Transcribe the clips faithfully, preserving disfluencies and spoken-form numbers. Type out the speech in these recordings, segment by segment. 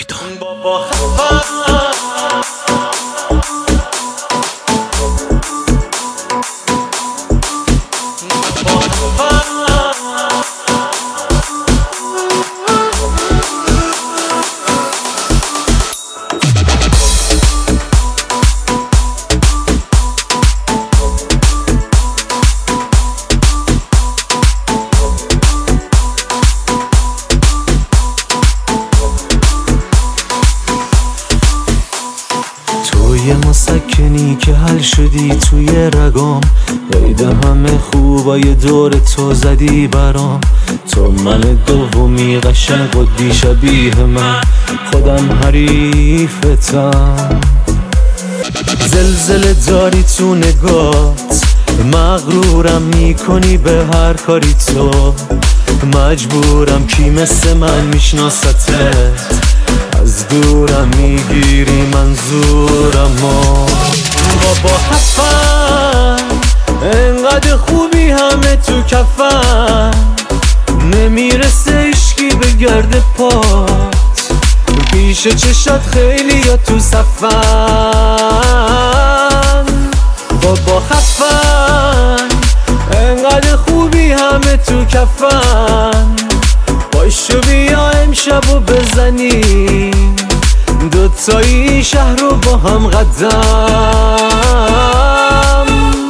میدون. یه مسکنی که حل شدی توی رگام، قید همه خوبای دور تو زدی برام. تو من دومی قشنگ و بی شبیه من، خودم حریفتم. زلزله داری تو نگات، مغرورم میکنی به هر کاری تو. مجبورم کی مثل من میشناستت، از دورم میگیری منظورمو. بابا خفن، انقدر خوبی همه تو کفن، نمیرسه عشقی به گرد پات. پیش چشات خیلی یا تو صفن. بابا خفن، انقدر خوبی همه تو کفن، پاشو بیا امشب و بزنیم دوتایی شهر رو با هم قدم.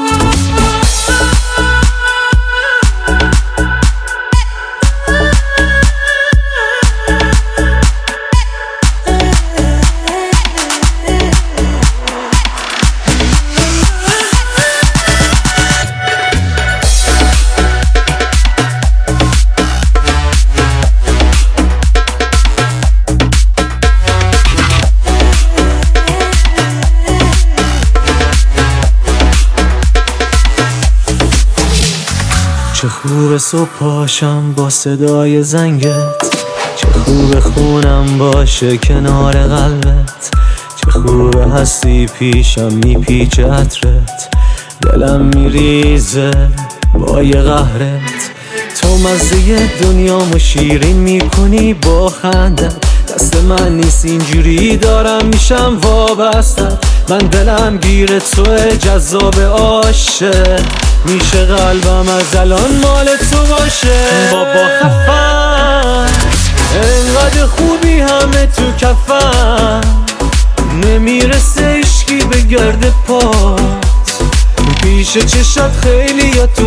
چه خوب صبح پاشم با صدای زنگت، چه خوب خونم باشه کنار قلبت، چه خوب هستی پیشم میپیچه عطرت، دلم میریزه با یه قهرت. تو مزه دنیامو شیرین میکنی با خندت، دست من نیست اینجوری دارم میشم وابستت. من دلم گیر توه جذاب عاشق، میشه قلبم از الان مال تو باشه. بابا خفن، انقدر خوبی همه تو کفن، نمیرسه عشقی به گرد پات. پیش چشات خیلی یا تو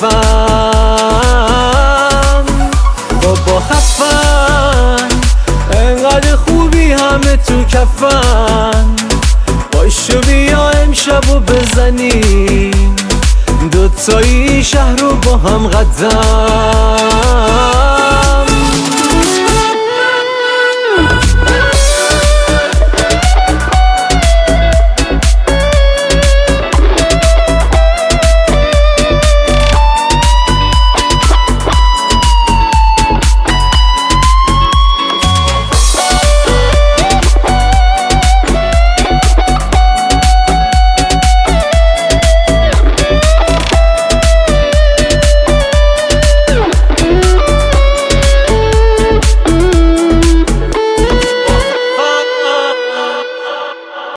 صفن. بابا خفن، انقدر خوبی همه تو کفن، پاشو بیا امشب و بزنیم دوتایی شهر رو با هم قدم.